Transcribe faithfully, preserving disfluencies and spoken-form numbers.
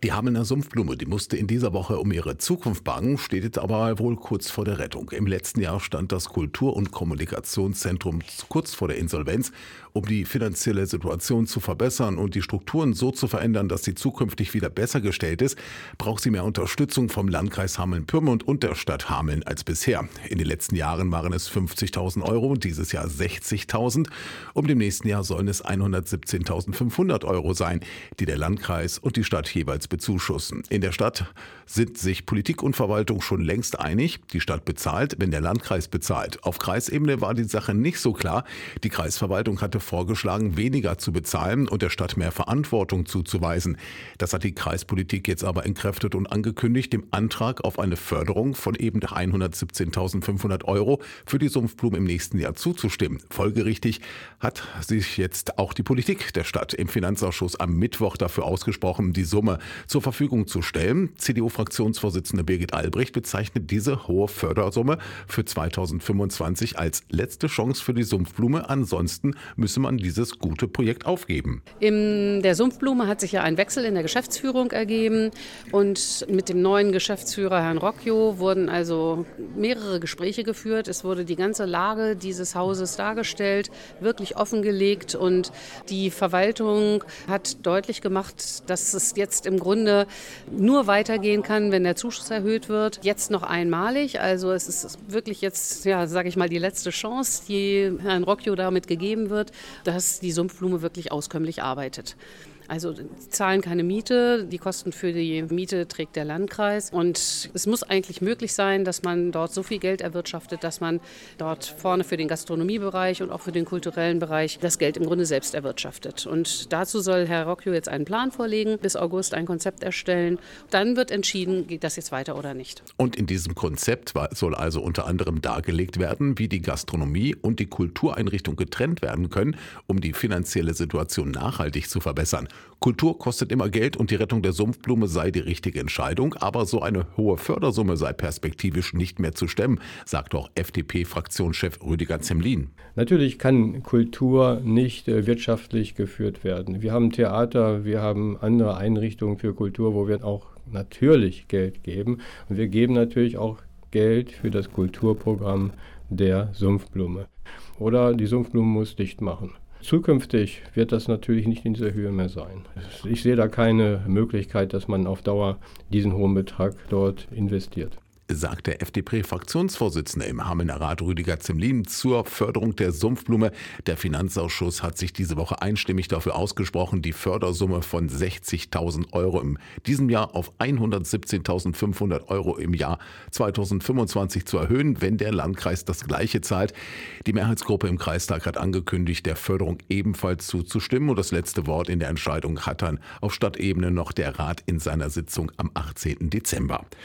Die Hamelner Sumpfblume, die musste in dieser Woche um ihre Zukunft bangen, steht jetzt aber wohl kurz vor der Rettung. Im letzten Jahr stand das Kultur- und Kommunikationszentrum kurz vor der Insolvenz. Um die finanzielle Situation zu verbessern und die Strukturen so zu verändern, dass sie zukünftig wieder besser gestellt ist, braucht sie mehr Unterstützung vom Landkreis Hameln-Pyrmont und der Stadt Hameln als bisher. In den letzten Jahren waren es fünfzigtausend Euro, dieses Jahr sechzigtausend. Um dem nächsten Jahr sollen es hundertsiebzehntausendfünfhundert Euro sein, die der Landkreis und die Stadt jeweils bezuschussen. In der Stadt sind sich Politik und Verwaltung schon längst einig. Die Stadt bezahlt, wenn der Landkreis bezahlt. Auf Kreisebene war die Sache nicht so klar. Die Kreisverwaltung hatte vorgeschlagen, weniger zu bezahlen und der Stadt mehr Verantwortung zuzuweisen. Das hat die Kreispolitik jetzt aber entkräftet und angekündigt, dem Antrag auf eine Förderung von eben hundertsiebzehntausendfünfhundert Euro für die Sumpfblume im nächsten Jahr zuzustimmen. Folgerichtig hat sich jetzt auch die Politik der Stadt im Finanzausschuss am Mittwoch dafür ausgesprochen, die Summe zur Verfügung zu stellen. C D U-Fraktionsvorsitzende Birgit Albrecht bezeichnet diese hohe Fördersumme für zweitausendfünfundzwanzig als letzte Chance für die Sumpfblume. Ansonsten müsse man dieses gute Projekt aufgeben. In der Sumpfblume hat sich ja ein Wechsel in der Geschäftsführung ergeben und mit dem neuen Geschäftsführer Herrn Rocchio wurden also mehrere Gespräche geführt. Es wurde die ganze Lage dieses Hauses dargestellt, wirklich offengelegt und die Verwaltung hat deutlich gemacht, dass es jetzt im Grunde nur weitergehen kann, wenn der Zuschuss erhöht wird. Jetzt noch einmalig, also es ist wirklich jetzt, ja, sage ich mal, die letzte Chance, die Herrn Rocchio damit gegeben wird, dass die Sumpfblume wirklich auskömmlich arbeitet. Also die zahlen keine Miete, die Kosten für die Miete trägt der Landkreis und es muss eigentlich möglich sein, dass man dort so viel Geld erwirtschaftet, dass man dort vorne für den Gastronomiebereich und auch für den kulturellen Bereich das Geld im Grunde selbst erwirtschaftet. Und dazu soll Herr Rocchio jetzt einen Plan vorlegen, bis August ein Konzept erstellen. Dann wird entschieden, geht das jetzt weiter oder nicht. Und in diesem Konzept soll also unter anderem dargelegt werden, wie die Gastronomie und die Kultureinrichtung getrennt werden können, um die finanzielle Situation nachhaltig zu verbessern. Kultur kostet immer Geld und die Rettung der Sumpfblume sei die richtige Entscheidung, aber so eine hohe Fördersumme sei perspektivisch nicht mehr zu stemmen, sagt auch F D P-Fraktionschef Rüdiger Zemlin. Natürlich kann Kultur nicht äh, wirtschaftlich geführt werden. Wir haben Theater, wir haben andere Einrichtungen für Kultur, wo wir auch natürlich Geld geben. Und wir geben natürlich auch Geld für das Kulturprogramm der Sumpfblume. Oder die Sumpfblume muss dicht machen. Zukünftig wird das natürlich nicht in dieser Höhe mehr sein. Ich sehe da keine Möglichkeit, dass man auf Dauer diesen hohen Betrag dort investiert. Sagt der F D P-Fraktionsvorsitzende im Hamelner Rat Rüdiger Zemlin zur Förderung der Sumpfblume. Der Finanzausschuss hat sich diese Woche einstimmig dafür ausgesprochen, die Fördersumme von sechzigtausend Euro in diesem Jahr auf hundertsiebzehntausendfünfhundert Euro im Jahr zweitausendfünfundzwanzig zu erhöhen, wenn der Landkreis das Gleiche zahlt. Die Mehrheitsgruppe im Kreistag hat angekündigt, der Förderung ebenfalls zuzustimmen und das letzte Wort in der Entscheidung hat dann auf Stadtebene noch der Rat in seiner Sitzung am achtzehnten Dezember.